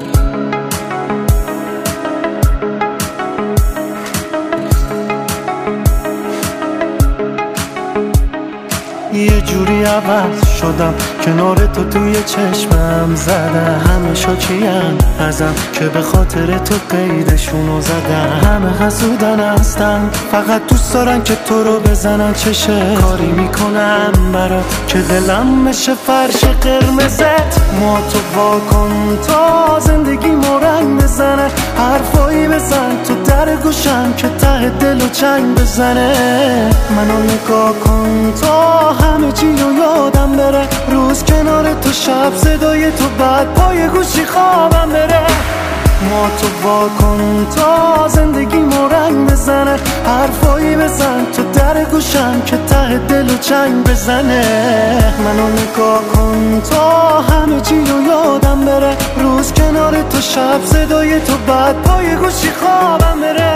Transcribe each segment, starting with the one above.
یه جوری عوض شدم کنار تو توی چشمم زدم همه شاکیم ازم که به خاطر تو قیدشونو زدم همه حسودن هستن فقط دوست دارن که تو رو بزنن چشه کاری میکنم برات که دلم بشه فرش قرمزت ما تو واکن تا زندگی رنگ بزنه حرفایی بزن تو در گوشم که ته دل و چنگ بزنه منو نگاه کن تا همه چی رو یادم بره روز کنار تو شب صدای تو بعد پای گوشی خوابم بره ما تو واکن تا زندگی رنگ بزنه حرفایی بزن تو در گوشم که ته دل و چنگ بزنه منو نگاه کن تا همه چی رو یادم بره روز کنار تو شب صدای تو بعد پای گوشی خوابم بره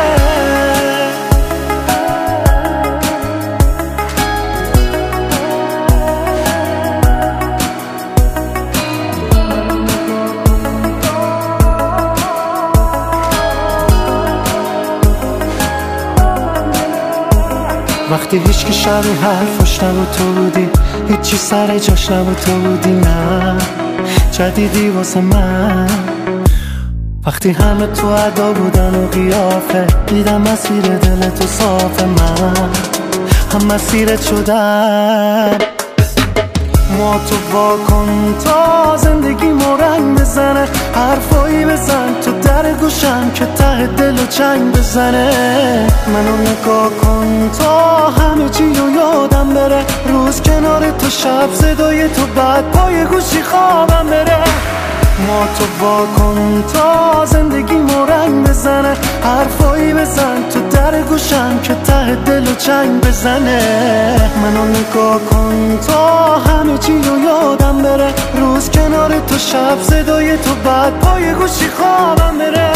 وقتی هیچ که شبیه حرفاش نبود تو بودی هیچی سر جاش نبود تو بودی نه جدیدی واسه من وقتی همه تو ادا بودن و قیافه دیدم مسیر دل تو صافه من هم مسیرت شدم ما تو واکن تا زندگی رنگ بزنه حرفایی بزن تو در گوشم که ته دل و چنگ بزنه منو نگاه کن تا همه چی رو یادم بره روز کنار تو شب صدای تو بعد پای گوشی خوابم بره ما تو واکن تا زندگی رنگ بزنه حرفایی بزن تو در گوشم که ته دل و چنگ بزنه منو نگاه کن تا همه چی رو یادم بره روز کنار تو شب صدای تو بعد پای گوشی خوابم بره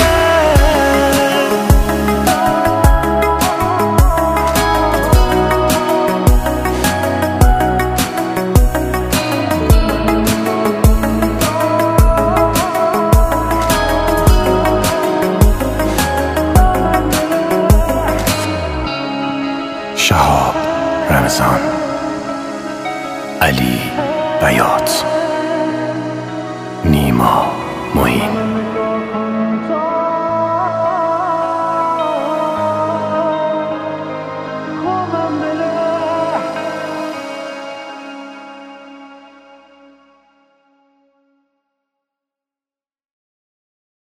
شهاب رمضان، علی بیات، نیما معین.